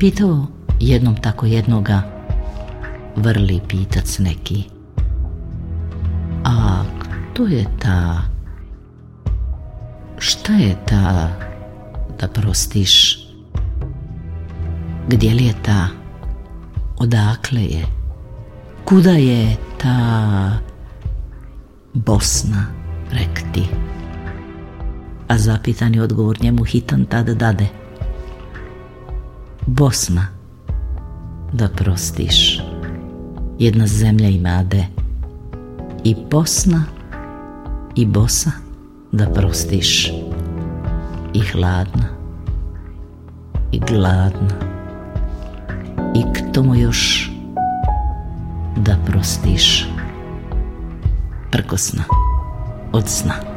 Pitao jednom tako jednoga, vrli pitac neki. A kto je ta, šta je ta, da prostiš? Gdje li je ta, odakle je, kuda je ta Bosna, rek ti? A zapitani odgovor njemu hitan tad dade: Bosna, da prostiš, jedna zemlja imade, i Bosna i bosa, da prostiš, i hladna i gladna, i k tomu još da prostiš, prkosna od sna.